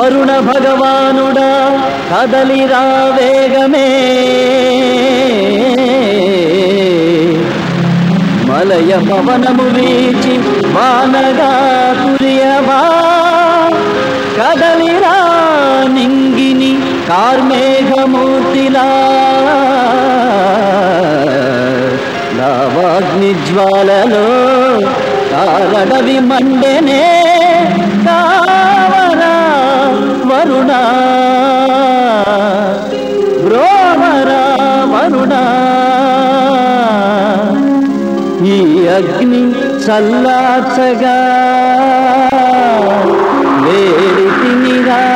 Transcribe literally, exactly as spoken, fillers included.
వరుణ భగవానుడా కదలిరా వేగమే, మలయ పవనము వీచి వానగా కురియవా, కదలిరా నింగిని కార్మేఘమూర్తిలా, లావాగ్ని జ్వాలలో కారడవి మండెనే, కావరా వరుణ బ్రోవరా వరుణ, ఈ అగ్ని చల్లార్చగా వేడితినిరా